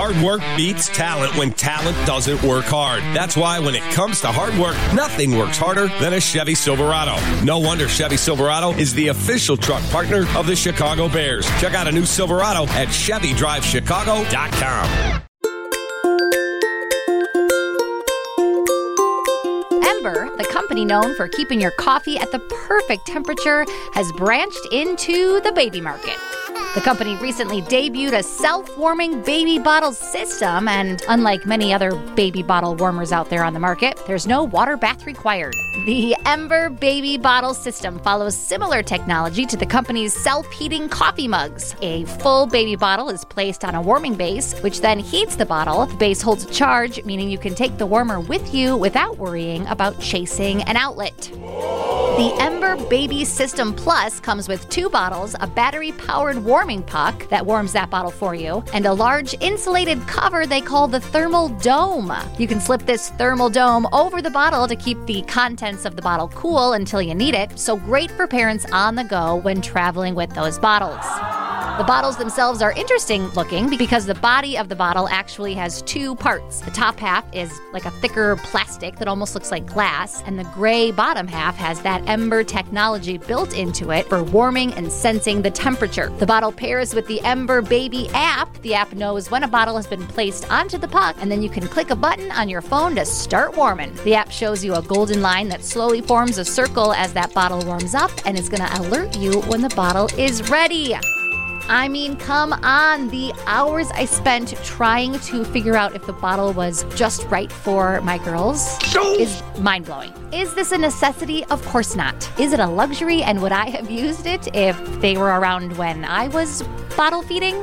Hard work beats talent when talent doesn't work hard. That's why when it comes to hard work, nothing works harder than a Chevy Silverado. No wonder Chevy Silverado is the official truck partner of the Chicago Bears. Check out a new Silverado at ChevyDriveChicago.com. Ember, the company known for keeping your coffee at the perfect temperature, has branched into the baby market. The company recently debuted a self-warming baby bottle system, and unlike many other baby bottle warmers out there on the market, there's no water bath required. The Ember Baby Bottle System follows similar technology to the company's self-heating coffee mugs. A full baby bottle is placed on a warming base, which then heats the bottle. The base holds a charge, meaning you can take the warmer with you without worrying about chasing an outlet. The Ember Baby System Plus comes with 2 bottles, a battery-powered warming puck that warms that bottle for you, and a large insulated cover they call the thermal dome. You can slip this thermal dome over the bottle to keep the contents of the bottle cool until you need it, so great for parents on the go when traveling with those bottles. The bottles themselves are interesting looking because the body of the bottle actually has 2 parts. The top half is like a thicker plastic that almost looks like glass, and the gray bottom half has that Ember technology built into it for warming and sensing the temperature. The bottle pairs with the Ember Baby app. The app knows when a bottle has been placed onto the puck, and then you can click a button on your phone to start warming. The app shows you a golden line that slowly forms a circle as that bottle warms up, and is going to alert you when the bottle is ready. I mean, come on. The hours I spent trying to figure out if the bottle was just right for my girls is mind-blowing. Is this a necessity? Of course not. Is it a luxury, and would I have used it if they were around when I was bottle feeding?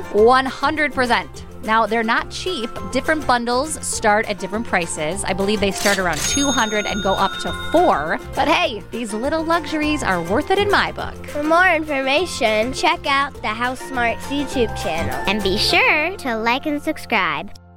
100%. Now, they're not cheap. Different bundles start at different prices. I believe they start around $200 and go up to $400. But hey, these little luxuries are worth it in my book. For more information, check out the House Smarts YouTube channel. And be sure to like and subscribe.